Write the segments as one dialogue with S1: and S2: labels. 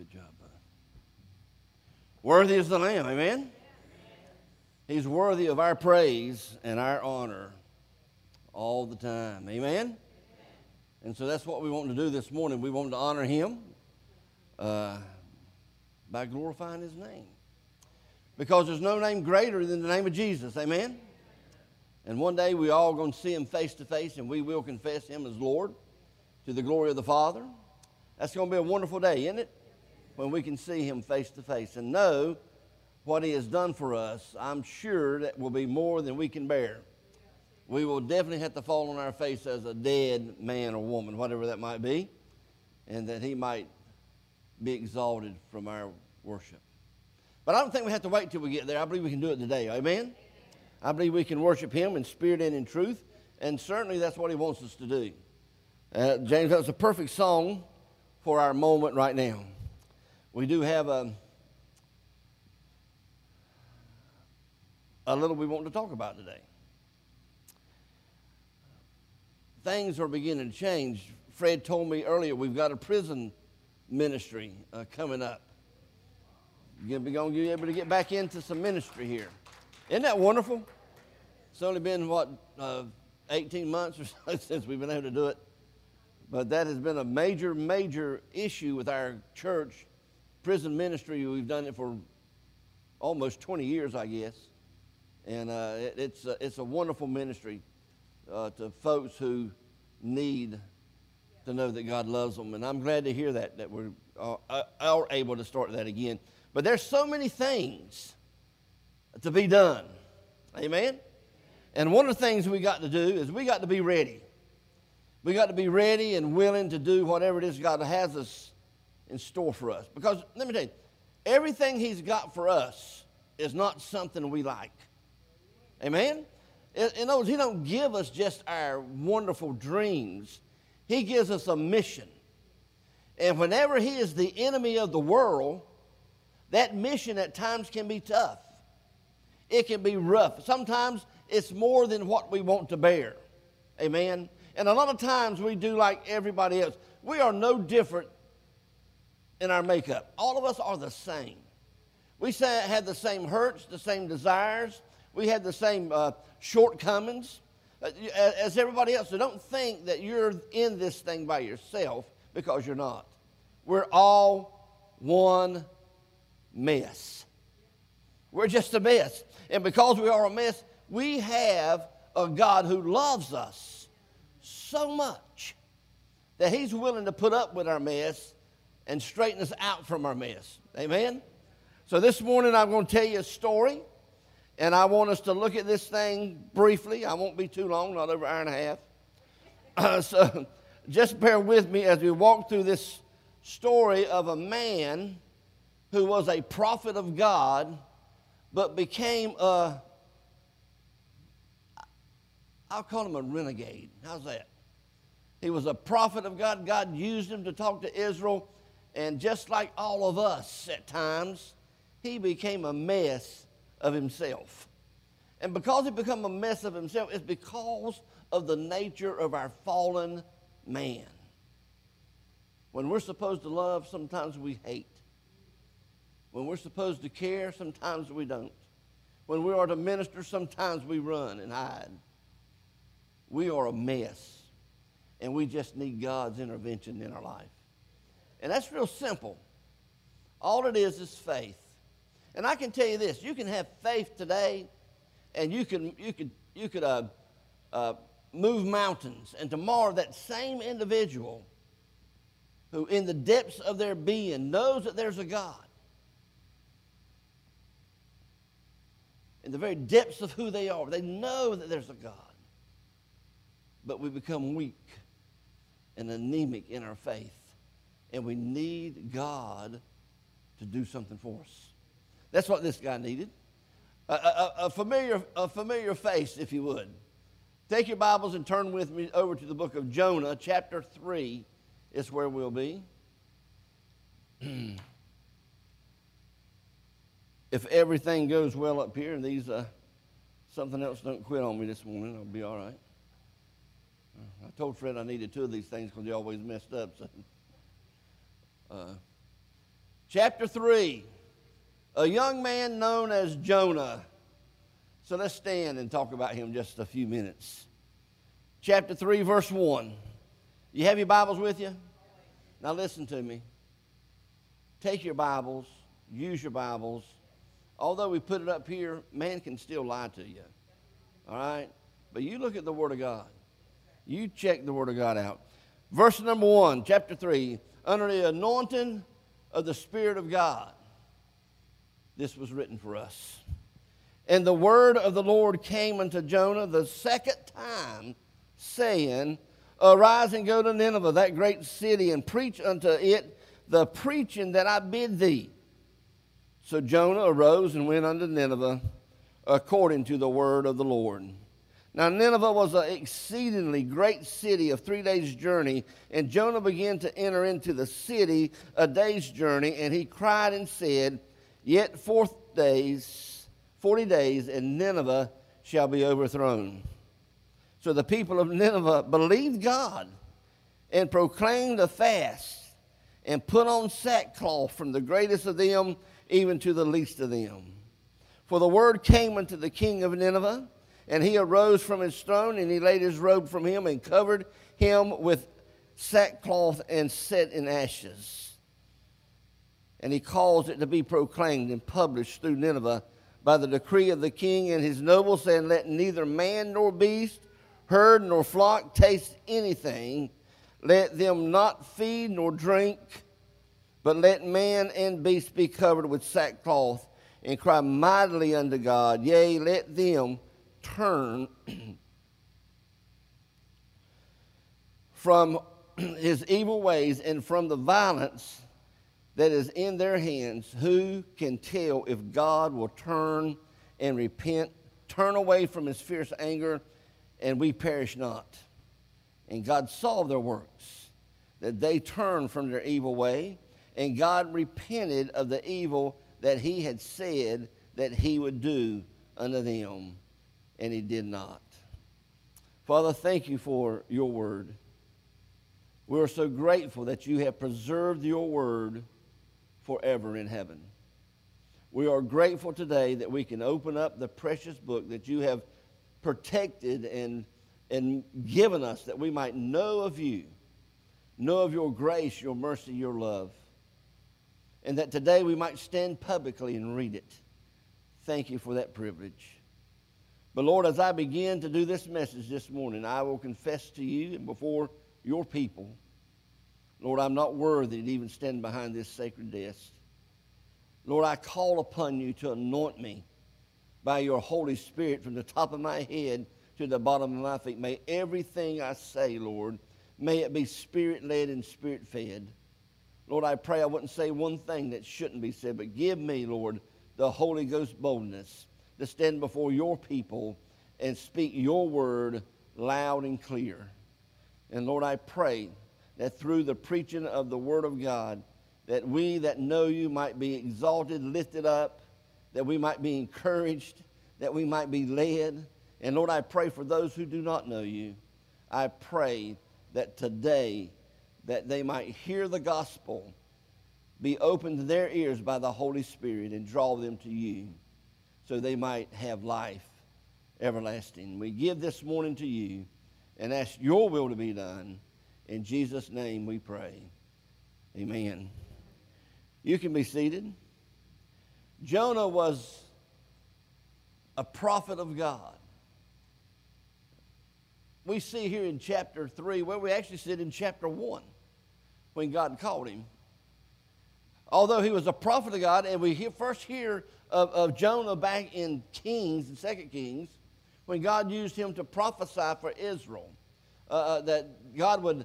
S1: Good job, brother. Worthy is the Lamb, amen? He's worthy of our praise and our honor all the time, amen? And so that's what we want to do this morning. We want to honor him by glorifying his name. Because there's no name greater than the name of Jesus, amen? And one day we all going to see him face to face, and we will confess him as Lord to the glory of the Father. That's going to be a wonderful day, isn't it? When we can see him face to face and know what he has done for us. I'm sure that will be more than we can bear. We will definitely have to fall on our face as a dead man or woman, whatever that might be, and that he might be exalted from our worship. But I don't think we have to wait till we get there. I believe we can do it today, amen? I believe we can worship him in spirit and in truth, and certainly that's what he wants us to do. James, that's a perfect song for our moment right now. We do have a little we want to talk about today. Things are beginning to change. Fred told me earlier we've got a prison ministry coming up. We're going to be able to get back into some ministry here. Isn't that wonderful? It's only been, 18 months or so since we've been able to do it. But that has been a major, major issue with our church. Prison ministry, we've done it for almost 20 years, I guess. And it's a wonderful ministry to folks who need to know that God loves them. And I'm glad to hear that we're are able to start that again. But there's so many things to be done. Amen? And one of the things we got to do is we got to be ready. We got to be ready and willing to do whatever it is God has us in store for us. Because, let me tell you, everything he's got for us is not something we like. Amen? In other words, he don't give us just our wonderful dreams. He gives us a mission. And whenever he is the enemy of the world, that mission at times can be tough. It can be rough. Sometimes it's more than what we want to bear. Amen? And a lot of times we do like everybody else. We are no different in our makeup. All of us are the same. We have the same hurts, the same desires. We have the same shortcomings as everybody else. So don't think that you're in this thing by yourself, because you're not. We're all one mess. We're just a mess. And because we are a mess, we have a God who loves us so much that he's willing to put up with our mess and straighten us out from our mess. Amen? So this morning I'm going to tell you a story, and I want us to look at this thing briefly. I won't be too long, not over an hour and a half. So just bear with me as we walk through this story of a man who was a prophet of God, but became I'll call him a renegade. How's that? He was a prophet of God. God used him to talk to Israel. And just like all of us at times, he became a mess of himself. And because he became a mess of himself, it's because of the nature of our fallen man. When we're supposed to love, sometimes we hate. When we're supposed to care, sometimes we don't. When we are to minister, sometimes we run and hide. We are a mess. And we just need God's intervention in our life. And that's real simple. All it is faith. And I can tell you this, you can have faith today, and you could move mountains. And tomorrow that same individual who in the depths of their being knows that there's a God, in the very depths of who they are, they know that there's a God. But we become weak and anemic in our faith. And we need God to do something for us. That's what this guy needed. A familiar face, if you would. Take your Bibles and turn with me over to the book of Jonah, chapter 3 is where we'll be. If everything goes well up here and these something else don't quit on me this morning, I'll be all right. I told Fred I needed two of these things because they always messed up. So, Chapter 3, a young man known as Jonah. So let's stand and talk about him just a few minutes. Chapter 3, verse 1. You have your Bibles with you? Now listen to me. Take your Bibles, use your Bibles. Although we put it up here, man can still lie to you. All right? But you look at the Word of God. You check the Word of God out. Verse number 1, chapter 3. Under the anointing of the Spirit of God, this was written for us. And the word of the Lord came unto Jonah the second time, saying, Arise and go to Nineveh, that great city, and preach unto it the preaching that I bid thee. So Jonah arose and went unto Nineveh, according to the word of the Lord. Now Nineveh was an exceedingly great city of 3 days' journey, and Jonah began to enter into the city a day's journey, and he cried and said, Yet 40 days, and Nineveh shall be overthrown. So the people of Nineveh believed God and proclaimed a fast and put on sackcloth from the greatest of them even to the least of them. For the word came unto the king of Nineveh, and he arose from his throne, and he laid his robe from him and covered him with sackcloth and set in ashes. And he caused it to be proclaimed and published through Nineveh by the decree of the king and his nobles, saying, Let neither man nor beast, herd nor flock taste anything. Let them not feed nor drink, but let man and beast be covered with sackcloth, and cry mightily unto God. Yea, let them turn from his evil ways and from the violence that is in their hands. Who can tell if God will turn and repent, turn away from his fierce anger, and we perish not? And God saw their works, that they turned from their evil way, and God repented of the evil that he had said that he would do unto them, and he did not. Father, thank you for your word. We are so grateful that you have preserved your word forever in heaven. We are grateful today that we can open up the precious book that you have protected and given us, that we might know of you, know of your grace, your mercy, your love, and that today we might stand publicly and read it. Thank you for that privilege. But Lord, as I begin to do this message this morning, I will confess to you and before your people, Lord, I'm not worthy to even stand behind this sacred desk. Lord, I call upon you to anoint me by your Holy Spirit from the top of my head to the bottom of my feet. May everything I say, Lord, may it be Spirit-led and Spirit-fed. Lord, I pray I wouldn't say one thing that shouldn't be said, but give me, Lord, the Holy Ghost boldness to stand before your people and speak your word loud and clear. And Lord, I pray that through the preaching of the word of God, that we that know you might be exalted, lifted up, that we might be encouraged, that we might be led. And Lord, I pray for those who do not know you. I pray that today that they might hear the gospel, be opened to their ears by the Holy Spirit, and draw them to you so they might have life everlasting. We give this morning to you and ask your will to be done. In Jesus' name we pray. Amen. You can be seated. Jonah was a prophet of God. We see here in chapter 3, where we actually sit in chapter 1, when God called him. Although he was a prophet of God, and we first hear of Jonah back in Kings, in 2 Kings, when God used him to prophesy for Israel, that God would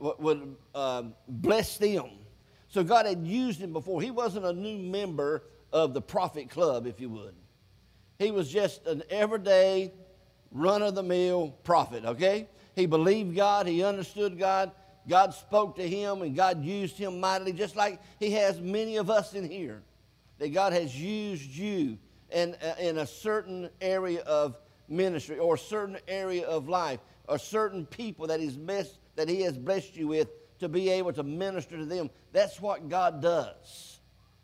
S1: bless them. So God had used him before. He wasn't a new member of the prophet club, if you would. He was just an everyday, run-of-the-mill prophet, okay? He believed God. He understood God. God spoke to him, and God used him mightily, just like he has many of us in here, that God has used you in a certain area of ministry or a certain area of life or certain people that he has blessed you with to be able to minister to them. That's what God does.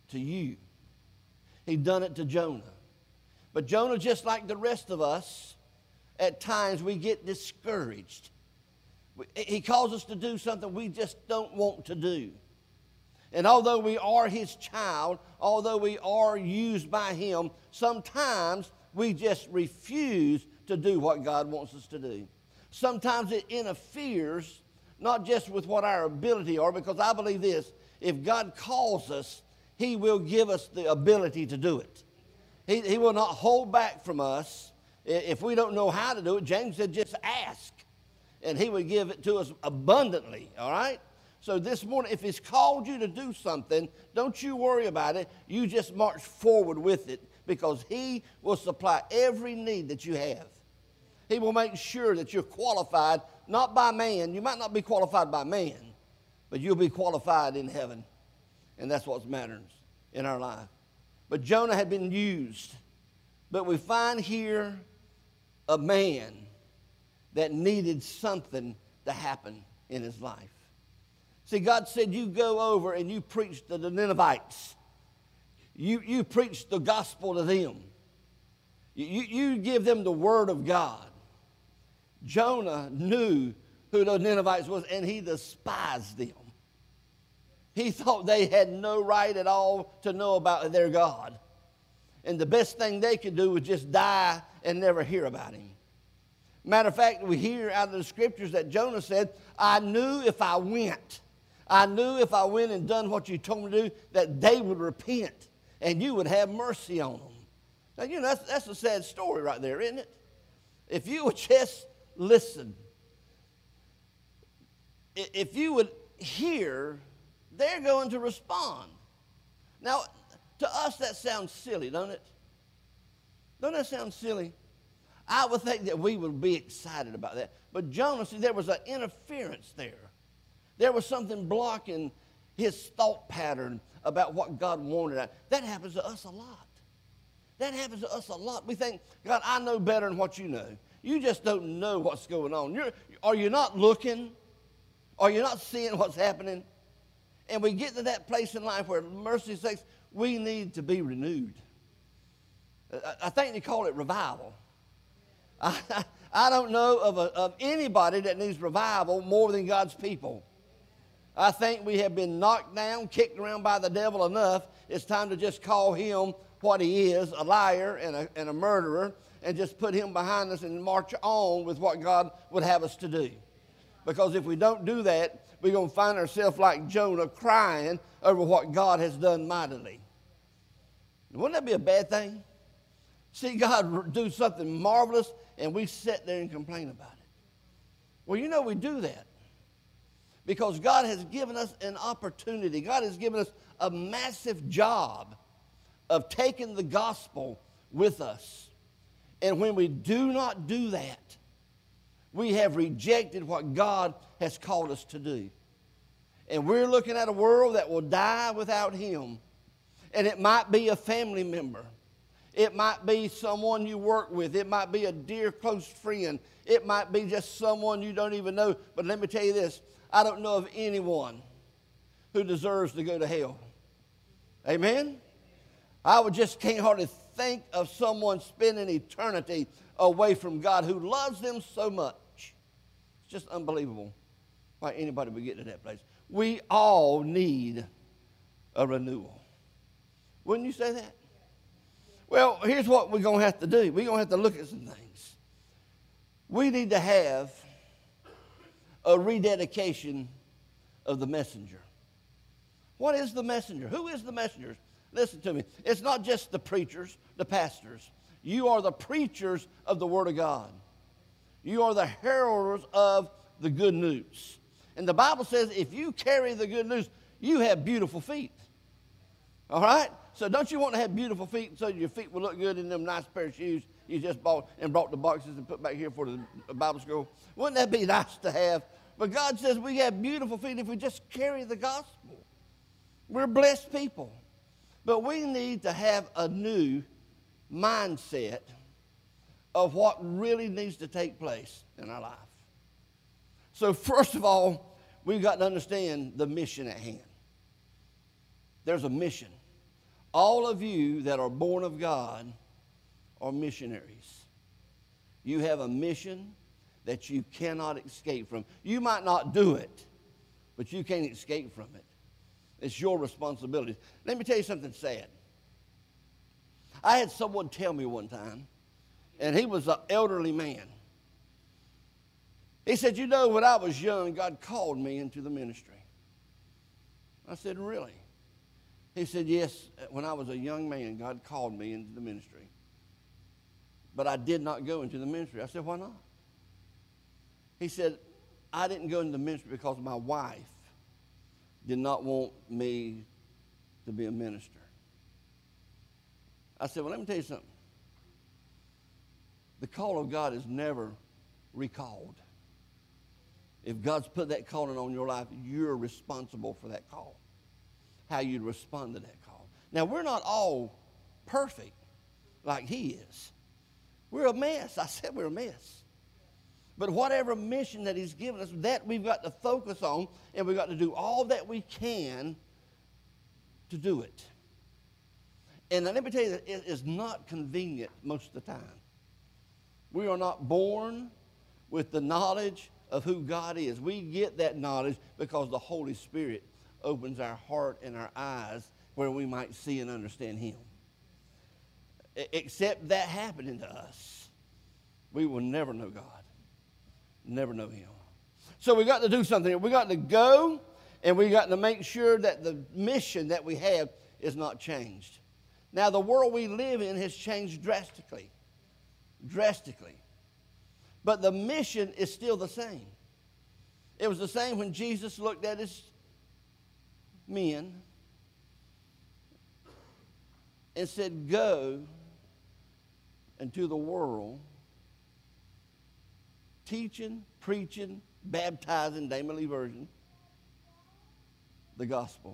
S1: to you. He done it to Jonah. But Jonah, just like the rest of us, at times we get discouraged. He calls us to do something we just don't want to do. And although we are his child, although we are used by him, sometimes we just refuse to do what God wants us to do. Sometimes it interferes not just with what our ability are, because I believe this: if God calls us, he will give us the ability to do it. He will not hold back from us. If we don't know how to do it, James said, just ask, and he would give it to us abundantly, all right? So this morning, if he's called you to do something, don't you worry about it. You just march forward with it, because he will supply every need that you have. He will make sure that you're qualified, not by man. You might not be qualified by man, but you'll be qualified in heaven. And that's what matters in our life. But Jonah had been used. But we find here a man that needed something to happen in his life. See, God said, you go over and you preach to the Ninevites. You preach the gospel to them. You give them the word of God. Jonah knew who the Ninevites was, and he despised them. He thought they had no right at all to know about their God. And the best thing they could do was just die and never hear about him. Matter of fact, we hear out of the scriptures that Jonah said, I knew if I went and done what you told me to do, that they would repent and you would have mercy on them. Now, you know, that's a sad story right there, isn't it? If you would just listen, if you would hear, they're going to respond. Now, to us, that sounds silly, don't it? Don't that sound silly? I would think that we would be excited about that. But Jonah, see, there was an interference there. There was something blocking his thought pattern about what God wanted. That happens to us a lot. That happens to us a lot. We think, God, I know better than what you know. You just don't know what's going on. Are you not looking? Are you not seeing what's happening? And we get to that place in life where, mercy's sakes, we need to be renewed. I think they call it revival. I don't know of anybody that needs revival more than God's people. I think we have been knocked down, kicked around by the devil enough. It's time to just call him what he is, a liar and a murderer, and just put him behind us and march on with what God would have us to do. Because if we don't do that, we're going to find ourselves like Jonah crying over what God has done mightily. Wouldn't that be a bad thing? See God do something marvelous, and we sit there and complain about it. Well, you know we do that because God has given us an opportunity. God has given us a massive job of taking the gospel with us. And when we do not do that, we have rejected what God has called us to do. And we're looking at a world that will die without him. And it might be a family member. It might be someone you work with. It might be a dear close friend. It might be just someone you don't even know. But let me tell you this. I don't know of anyone who deserves to go to hell. Amen? I just can't hardly think of someone spending eternity away from God who loves them so much. It's just unbelievable why anybody would get to that place. We all need a renewal. Wouldn't you say that? Well, here's what we're going to have to do. We're going to have to look at some things. We need to have a rededication of the messenger. What is the messenger? Who is the messenger? Listen to me. It's not just the preachers, the pastors. You are the preachers of the Word of God. You are the heralders of the good news. And the Bible says if you carry the good news, you have beautiful feet. All right? So don't you want to have beautiful feet so your feet will look good in them nice pair of shoes you just bought and brought the boxes and put back here for the Bible school? Wouldn't that be nice to have? But God says we have beautiful feet if we just carry the gospel. We're blessed people. But we need to have a new mindset of what really needs to take place in our life. So first of all, we've got to understand the mission at hand. There's a mission. All of you that are born of God are missionaries. You have a mission that you cannot escape from. You might not do it, but you can't escape from it. It's your responsibility. Let me tell you something sad. I had someone tell me one time, and he was an elderly man. He said, you know, when I was young, God called me into the ministry. I said, really? He said, yes, when I was a young man, God called me into the ministry. But I did not go into the ministry. I said, why not? He said, I didn't go into the ministry because my wife did not want me to be a minister. I said, well, let me tell you something. The call of God is never recalled. If God's put that calling on your life, you're responsible for that call, how you respond to that call. Now, we're not all perfect like he is. We're a mess. I said we're a mess. But whatever mission that he's given us, that we've got to focus on, and we've got to do all that we can to do it. And let me tell you that it is not convenient most of the time. We are not born with the knowledge of who God is. We get that knowledge because the Holy Spirit opens our heart and our eyes where we might see and understand him. Except that happening to us, we will never know God, never know him. So we got to do something. We got to go, and we got to make sure that the mission that we have is not changed. Now, the world we live in has changed drastically. But the mission is still the same. It was the same when Jesus looked at his men and said, go into the world, teaching, preaching, baptizing, Damon version, the gospel.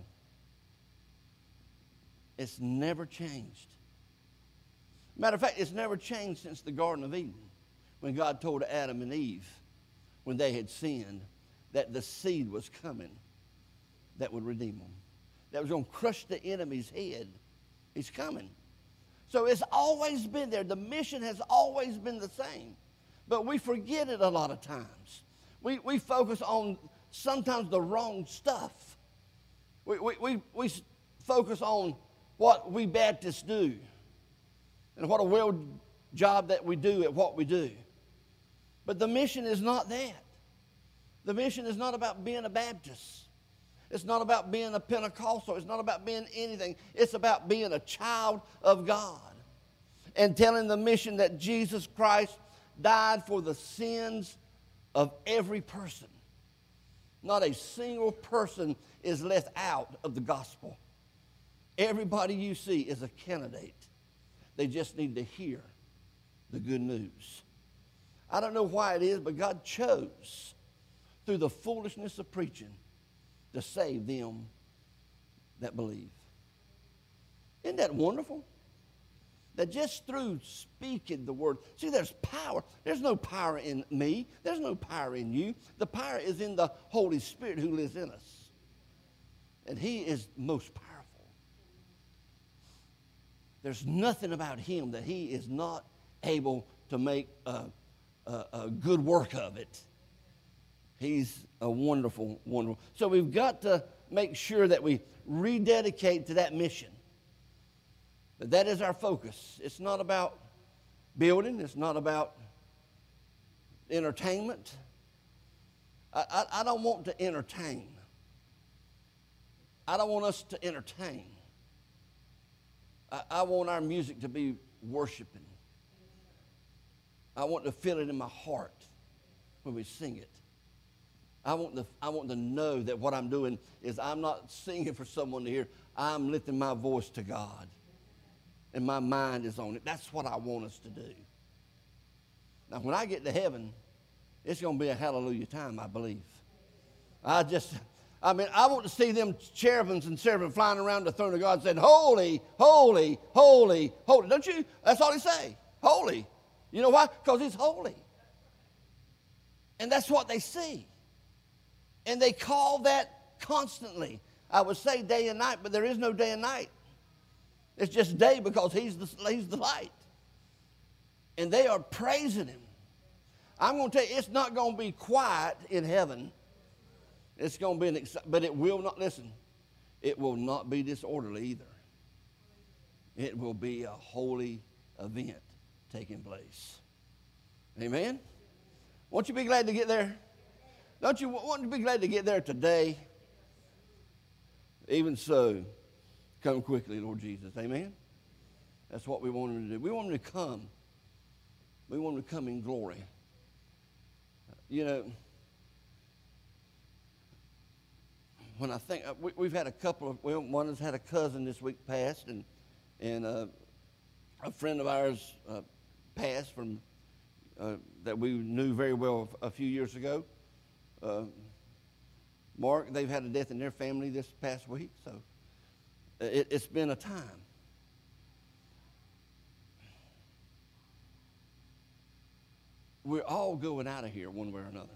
S1: It's never changed. Matter of fact, it's never changed since the Garden of Eden, when God told Adam and Eve, when they had sinned, that the seed was coming that would redeem them, that was going to crush the enemy's head. He's coming. So it's always been there. The mission has always been the same. But we forget it a lot of times. We focus on sometimes the wrong stuff. We focus on what we Baptists do and what a well job that we do at what we do. But the mission is not that. The mission is not about being a Baptist. It's not about being a Pentecostal. It's not about being anything. It's about being a child of God and telling the mission that Jesus Christ died for the sins of every person. Not a single person is left out of the gospel. Everybody you see is a candidate. They just need to hear the good news. I don't know why it is, but God chose, through the foolishness of preaching, to save them that believe. Isn't that wonderful? That just through speaking the word, see, there's power. There's no power in me. There's no power in you. The power is in the Holy Spirit who lives in us. And he is most powerful. There's nothing about him that he is not able to make a good work of it. He's a wonderful, wonderful. So we've got to make sure that we rededicate to that mission. That is our focus. It's not about building. It's not about entertainment. I don't want to entertain. I don't want us to entertain. I want our music to be worshiping. I want to feel it in my heart when we sing it. I want to know that what I'm doing is I'm not singing for someone to hear. I'm lifting my voice to God. And my mind is on it. That's what I want us to do. Now, when I get to heaven, it's going to be a hallelujah time, I believe. I want to see them cherubims and seraphim flying around the throne of God saying, holy, holy, holy, holy. Don't you? That's all he say. Holy. You know why? Because he's holy. And that's what they see. And they call that constantly. I would say day and night, but there is no day and night. It's just day because he's the light. And they are praising him. I'm going to tell you, it's not going to be quiet in heaven. It's going to be but it will not, listen, it will not be disorderly either. It will be a holy event taking place. Amen? Won't you be glad to get there? Don't you want to be glad to get there today? Even so, come quickly, Lord Jesus. Amen? That's what we want him to do. We want him to come. We want him to come in glory. You know, when I think, we've had a couple of, well, one has had a cousin this week passed, and a friend of ours passed from, that we knew very well a few years ago. Mark, they've had a death in their family this past week, so it's been a time. We're all going out of here one way or another.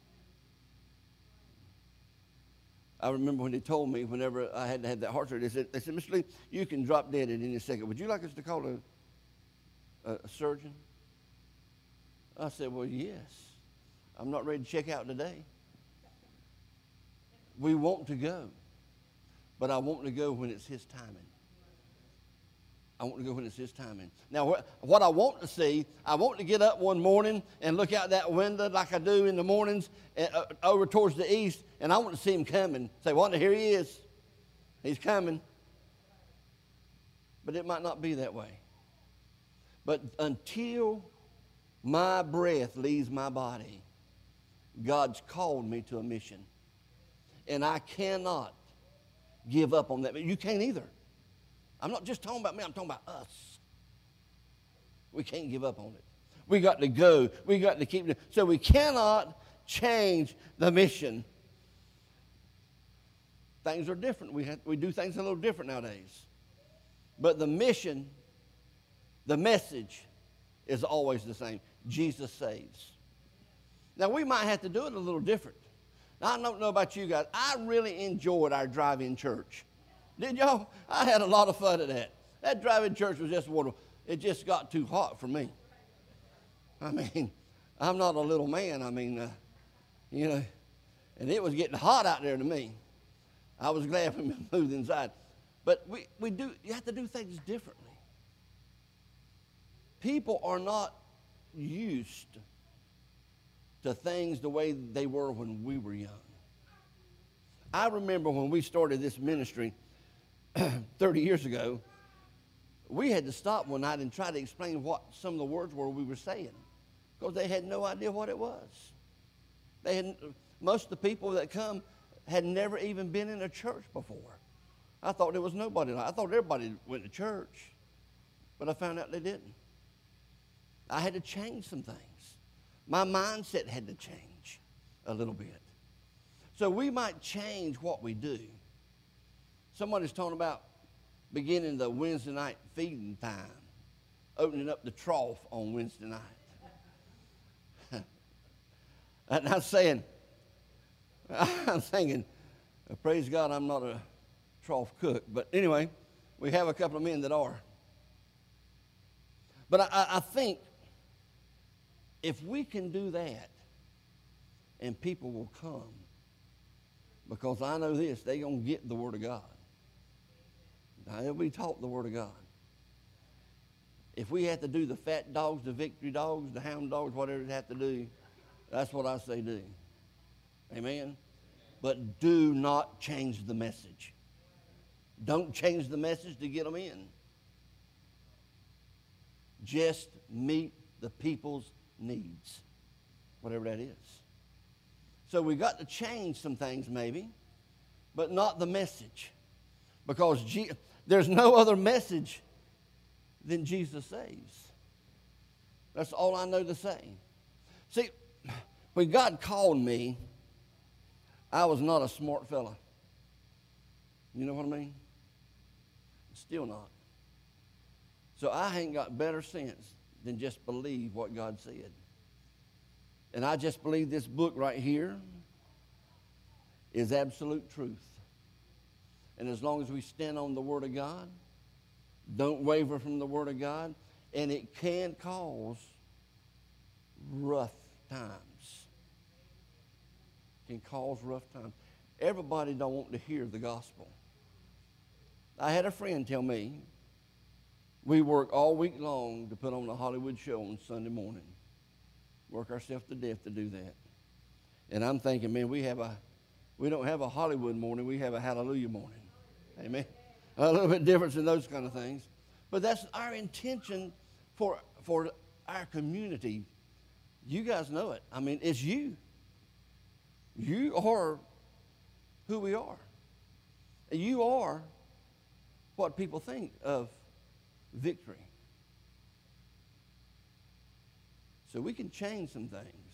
S1: I remember when they told me, whenever I had to have that heart surgery, they said, Mr. Lee, you can drop dead at any second. Would you like us to call a surgeon? I said, well, yes. I'm not ready to check out today. We want to go, but I want to go when it's his timing. I want to go when it's his timing. Now, what I want to see, I want to get up one morning and look out that window like I do in the mornings over towards the east, and I want to see him coming. Say, well, here he is. He's coming. But it might not be that way. But until my breath leaves my body, God's called me to a mission. And I cannot give up on that. But you can't either. I'm not just talking about me, I'm talking about us. We can't give up on it. We got to go. We got to keep it. So we cannot change the mission. Things are different. We do things a little different nowadays. But the mission, the message is always the same. Jesus saves. Now, we might have to do it a little different. Now, I don't know about you guys. I really enjoyed our drive-in church. Did y'all? I had a lot of fun at that. That drive-in church was just wonderful. It just got too hot for me. I mean, I'm not a little man. I mean, you know, and it was getting hot out there to me. I was glad we moved inside. But you have to do things differently. People are not used to things the way they were when we were young. I remember when we started this ministry 30 years ago, we had to stop one night and try to explain what some of the words were we were saying, because they had no idea what it was. Most of the people that come had never even been in a church before. I thought there was nobody. I thought everybody went to church, but I found out they didn't. I had to change some things. My mindset had to change a little bit. So we might change what we do. Somebody's talking about beginning the Wednesday night feeding time, opening up the trough on Wednesday night. And I'm thinking, praise God, I'm not a trough cook. But anyway, we have a couple of men that are. But I think if we can do that, and people will come, because I know this, they're going to get the Word of God. Now, they'll be taught the Word of God. If we have to do the fat dogs, the victory dogs, the hound dogs, whatever they have to do, that's what I say do. Amen? But do not change the message. Don't change the message to get them in. Just meet the people's needs, whatever that is. So we got to change some things maybe, but not the message. Because there's no other message than Jesus saves. That's all I know to say. See, when God called me, I was not a smart fella. You know what I mean? Still not. So I ain't got better sense than just believe what God said. And I just believe this book right here is absolute truth. And as long as we stand on the Word of God, Don't waver from the Word of God. And it can cause rough times. Can cause rough times. Everybody don't want to hear the gospel. I had a friend tell me, we work all week long to put on a Hollywood show on Sunday morning. Work ourselves to death to do that. And I'm thinking, man, we don't have a Hollywood morning, we have a hallelujah morning. Amen. A little bit different in those kind of things. But that's our intention for our community. You guys know it. I mean, it's you. You are who we are. And you are what people think of victory. So we can change some things,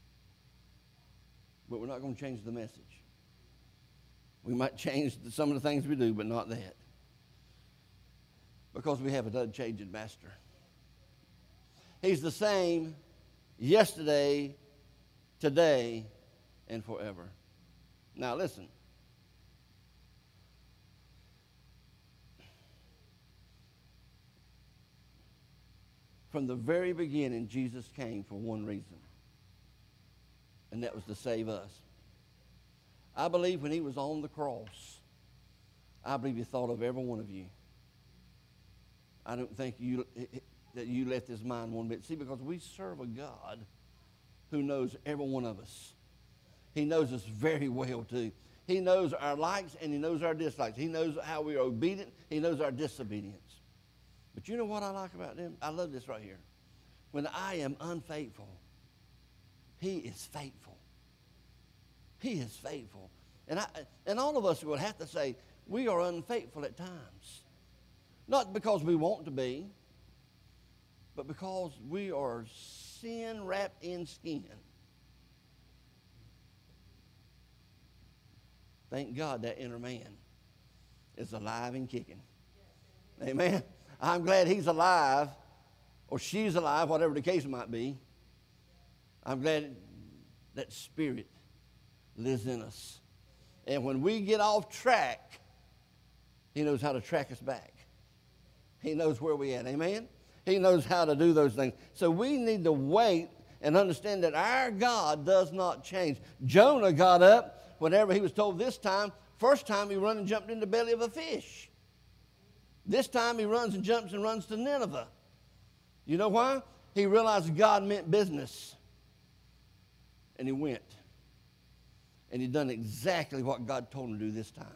S1: but we're not going to change the message. We might change some of the things we do, but not that. Because we have a unchanging master. He's the same yesterday, today, and forever. Now listen. From the very beginning, Jesus came for one reason, and that was to save us. I believe when he was on the cross, I believe he thought of every one of you. I don't think that you left his mind one bit. See, because we serve a God who knows every one of us. He knows us very well, too. He knows our likes and he knows our dislikes. He knows how we are obedient. He knows our disobedience. But you know what I like about them? I love this right here. When I am unfaithful, he is faithful. He is faithful. And all of us would have to say, we are unfaithful at times. Not because we want to be, but because we are sin wrapped in skin. Thank God that inner man is alive and kicking. Amen. I'm glad he's alive, or she's alive, whatever the case might be. I'm glad that spirit lives in us. And when we get off track, he knows how to track us back. He knows where we're at. Amen? He knows how to do those things. So we need to wait and understand that our God does not change. Jonah got up whenever he was told this time. First time he run and jumped in the belly of a fish. This time he runs and jumps and runs to Nineveh. You know why? He realized God meant business. And he went. And he done exactly what God told him to do this time.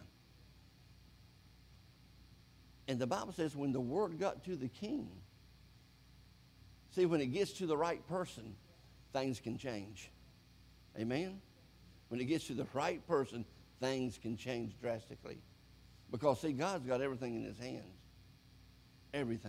S1: And the Bible says when the word got to the king, see, when it gets to the right person, things can change. Amen? When it gets to the right person, things can change drastically. Because, see, God's got everything in his hands. Everything.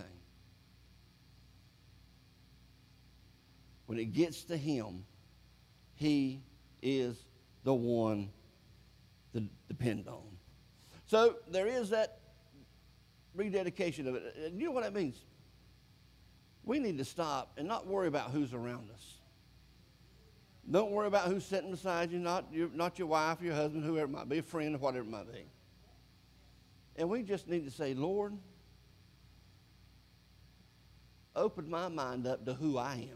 S1: When it gets to him, he is the one to depend on. So there is that rededication of it. And you know what that means? We need to stop and not worry about who's around us. Don't worry about who's sitting beside you, not your wife, your husband, whoever it might be, a friend, or whatever it might be. And we just need to say, Lord, open my mind up to who I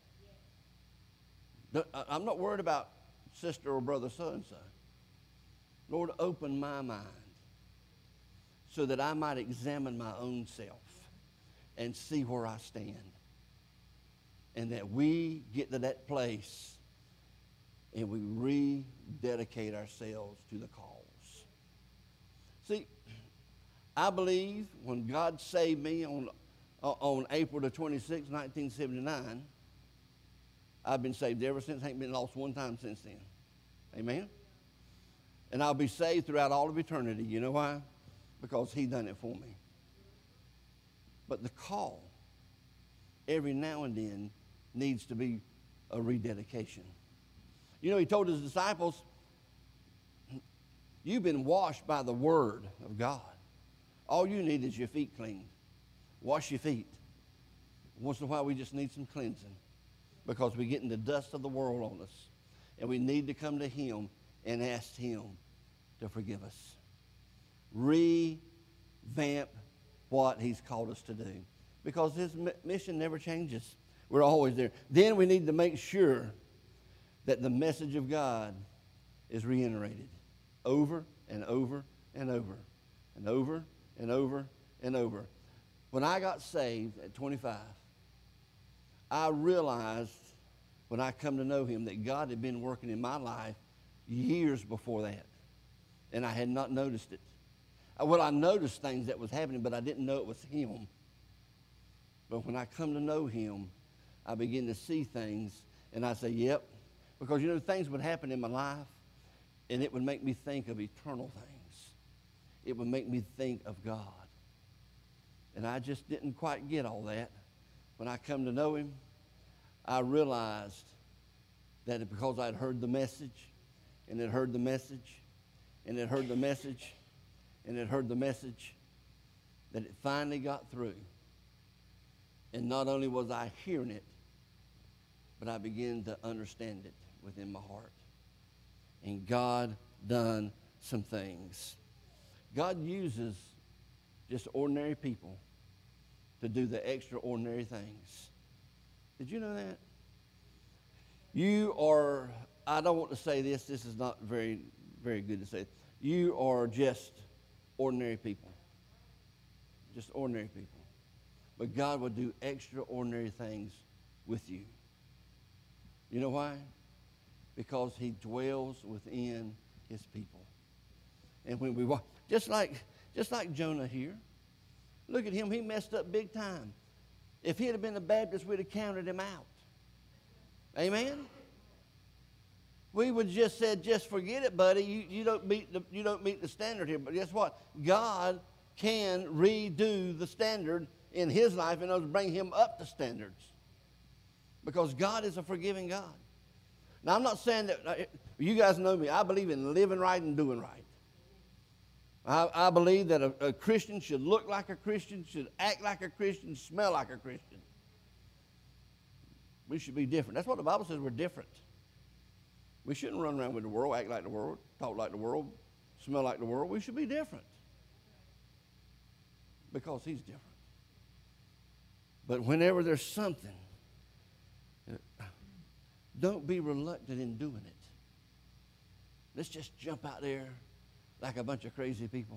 S1: am. I'm not worried about sister or brother so-and-so. Lord, open my mind so that I might examine my own self and see where I stand. And that we get to that place and we rededicate ourselves to the cause. See, I believe when God saved me on April the 26th, 1979, I've been saved ever since. I ain't been lost one time since then. Amen? And I'll be saved throughout all of eternity. You know why? Because he done it for me. But the call, every now and then, needs to be a rededication. You know, he told his disciples, you've been washed by the word of God. All you need is your feet clean. Wash your feet. Once in a while, we just need some cleansing because we're getting the dust of the world on us. And we need to come to him and ask him to forgive us. Revamp what he's called us to do, because his mission never changes. We're always there. Then we need to make sure that the message of God is reiterated over and over and over and over and over and over. When I got saved at 25, I realized when I come to know him that God had been working in my life years before that, and I had not noticed it. Well, I noticed things that was happening, but I didn't know it was him. But when I come to know him, I begin to see things, and I say, yep. Because, things would happen in my life, and it would make me think of eternal things. It would make me think of God. And I just didn't quite get all that. When I come to know him, I realized that because I'd heard the message, and had heard the message, and had heard the message, and had heard the message, that it finally got through. And not only was I hearing it, but I began to understand it within my heart. And God done some things. God uses just ordinary people to do the extraordinary things. Did you know that? You are, I don't want to say this is not very, very good to say. You are just ordinary people. Just ordinary people. But God will do extraordinary things with you. You know why? Because he dwells within his people. And when we walk, just like Jonah here, look at him, he messed up big time. If he had been a Baptist, we'd have counted him out. Amen? We would just said, just forget it, buddy. You don't meet the standard here. But guess what? God can redo the standard in his life and bring him up to standards. Because God is a forgiving God. Now, I'm not saying that, you guys know me. I believe in living right and doing right. I believe that a Christian should look like a Christian, should act like a Christian, smell like a Christian. We should be different. That's what the Bible says, we're different. We shouldn't run around with the world, act like the world, talk like the world, smell like the world. We should be different. Because he's different. But whenever there's something, don't be reluctant in doing it. Let's just jump out there like a bunch of crazy people.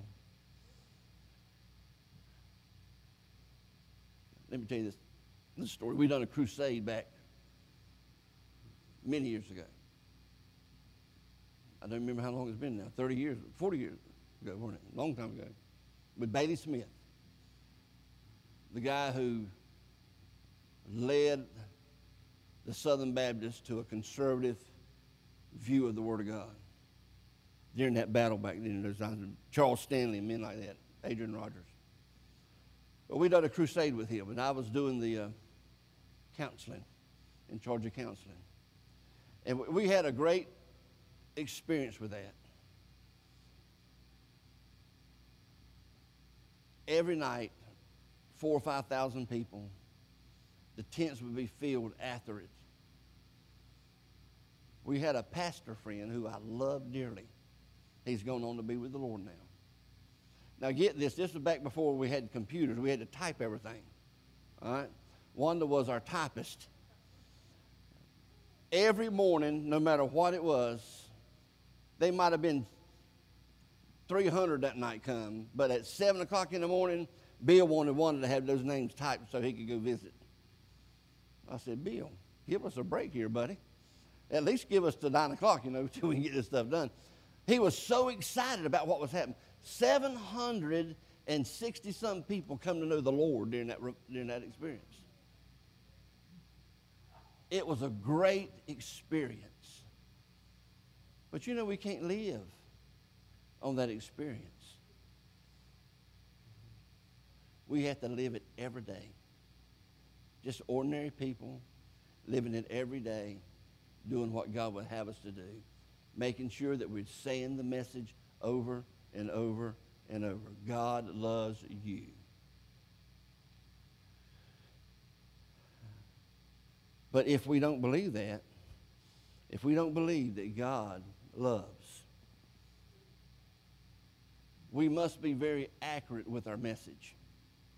S1: Let me tell you this story. We done a crusade back many years ago. I don't remember how long it's been now. 30 years, 40 years ago, wasn't it? A long time ago. With Bailey Smith, the guy who led the Southern Baptists to a conservative view of the Word of God during that battle back then. Those times, Charles Stanley and men like that, Adrian Rogers. But we done a crusade with him, and I was doing the counseling, in charge of counseling. And we had a great experience with that. Every night, 4,000 or 5,000 people. The tents would be filled after it. We had a pastor friend who I love dearly. He's gone on to be with the Lord now. Now get this. This was back before we had computers. We had to type everything. All right? Wanda was our typist. Every morning, no matter what it was, they might have been 300 that night come, but at 7 o'clock in the morning, Bill wanted to have those names typed so he could go visit. I said, Bill, give us a break here, buddy. At least give us to 9 o'clock, till we can get this stuff done. He was so excited about what was happening. 760-some people come to know the Lord during that experience. It was a great experience. But we can't live on that experience. We have to live it every day. Just ordinary people living it every day, doing what God would have us to do, making sure that we're saying the message over and over and over. God loves you. But if we don't believe that, if we don't believe that God loves, we must be very accurate with our message.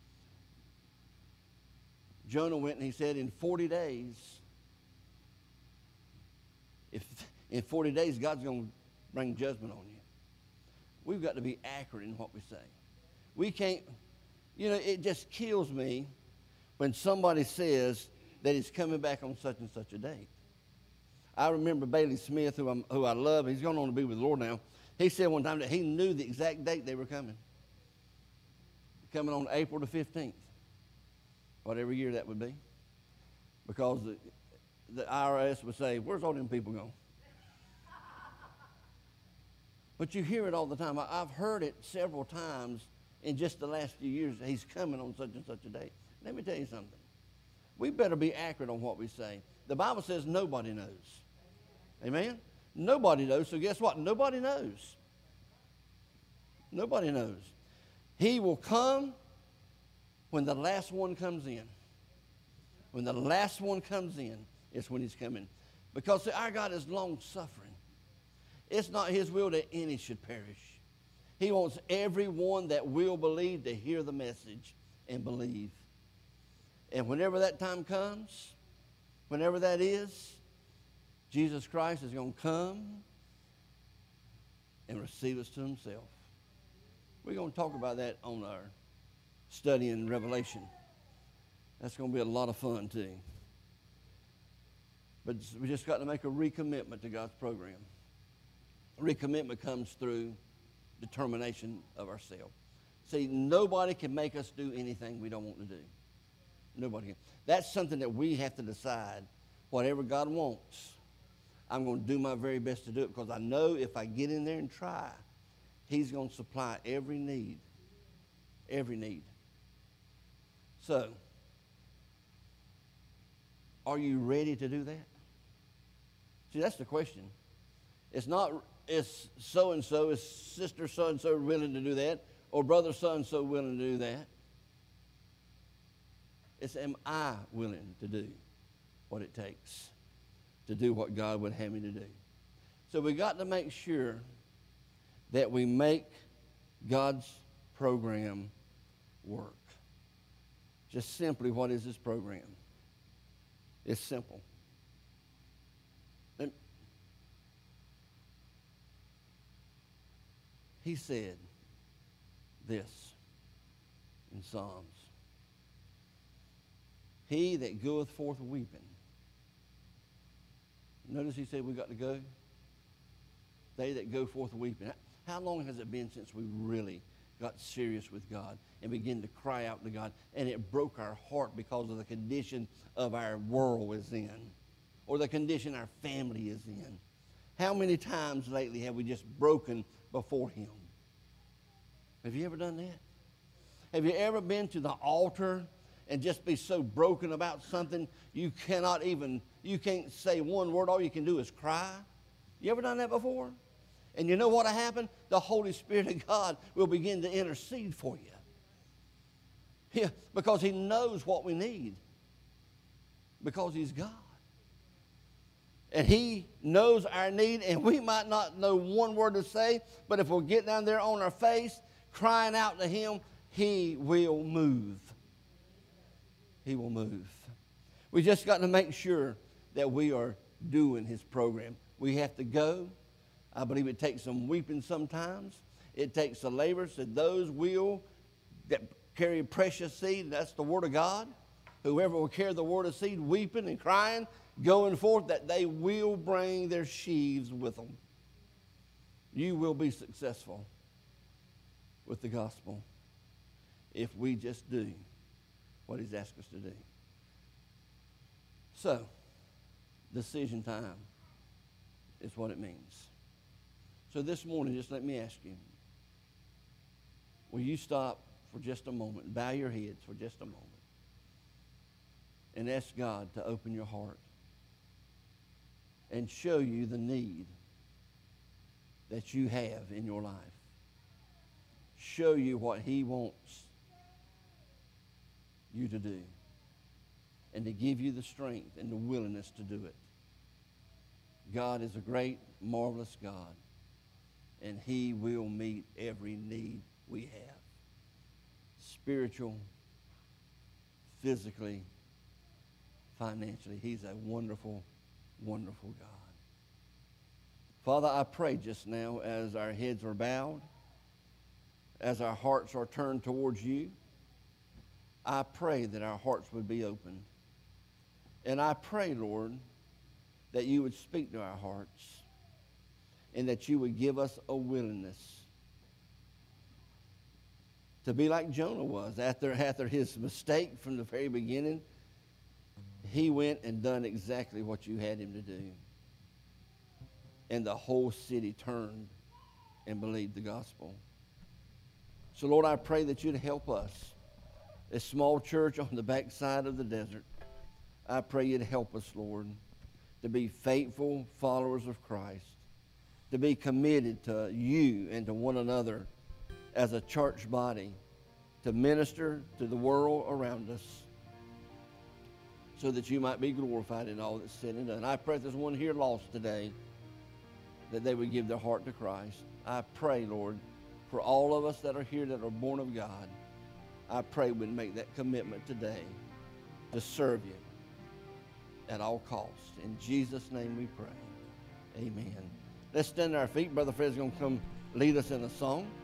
S1: Jonah went and he said, in 40 days, if in 40 days God's going to bring judgment on you. We've got to be accurate in what we say. We can't, it just kills me when somebody says that he's coming back on such and such a date. I remember Bailey Smith, who I love. He's going on to be with the Lord now. He said one time that he knew the exact date they were coming. Coming on April the 15th. Whatever year that would be. Because the IRS would say, where's all them people going? But you hear it all the time. I've heard it several times in just the last few years. He's coming on such and such a date. Let me tell you something. We better be accurate on what we say. The Bible says nobody knows. Amen? Nobody knows. So guess what? Nobody knows. Nobody knows. He will come when the last one comes in. When the last one comes in is when he's coming. Because see, our God is long-suffering. It's not his will that any should perish. He wants everyone that will believe to hear the message and believe. And whenever that time comes, whenever that is, Jesus Christ is going to come and receive us to himself. We're going to talk about that on our study in Revelation. That's going to be a lot of fun too. But we just got to make a recommitment to God's program. Recommitment comes through determination of ourselves. See, nobody can make us do anything we don't want to do. Nobody can. That's something that we have to decide. Whatever God wants, I'm going to do my very best to do it because I know if I get in there and try, he's going to supply every need. Every need. So, are you ready to do that? See, that's the question. It's not, is so-and-so, is sister so-and-so willing to do that, or brother so-and-so willing to do that? It's, am I willing to do what it takes to do what God would have me to do? So we got to make sure that we make God's program work. Just simply, what is this program? It's simple. He said this in Psalms. He that goeth forth weeping. Notice he said we got to go. They that go forth weeping. How long has it been since we really got serious with God and began to cry out to God, and it broke our heart because of the condition of our world is in, or the condition our family is in? How many times lately have we just broken before him? Have you ever done that? Have you ever been to the altar and just be so broken about something you can't say one word, all you can do is cry? You ever done that before? And you know what will happen? The Holy Spirit of God will begin to intercede for you. Yeah, because he knows what we need. Because he's God. And he knows our need, and we might not know one word to say, but if we'll get down there on our face, crying out to him, he will move. He will move. We just got to make sure that we are doing his program. We have to go. I believe it takes some weeping sometimes. It takes the labor. So those that carry precious seed, that's the word of God. Whoever will carry the word of seed, weeping and crying, going forth, that they will bring their sheaves with them. You will be successful with the gospel if we just do what he's asked us to do. So, decision time is what it means. So this morning, just let me ask you, will you stop for just a moment, bow your heads for just a moment, and ask God to open your heart and show you the need that you have in your life. Show you what he wants you to do, and to give you the strength and the willingness to do it. God is a great, marvelous God, and he will meet every need we have. Spiritual, physically, financially. He's a wonderful, wonderful God. Father, I pray just now as our heads are bowed, as our hearts are turned towards you, I pray that our hearts would be open. And I pray, Lord, that you would speak to our hearts and that you would give us a willingness to be like Jonah was. After his mistake from the very beginning, he went and done exactly what you had him to do. And the whole city turned and believed the gospel. So, Lord, I pray that you'd help us, a small church on the backside of the desert. I pray you'd help us, Lord, to be faithful followers of Christ, to be committed to you and to one another as a church body, to minister to the world around us so that you might be glorified in all that's said and done. I pray if there's one here lost today, that they would give their heart to Christ. I pray, Lord, for all of us that are here that are born of God, I pray we'd make that commitment today to serve you at all costs. In Jesus' name we pray. Amen. Let's stand on our feet. Brother Fred's going to come lead us in a song.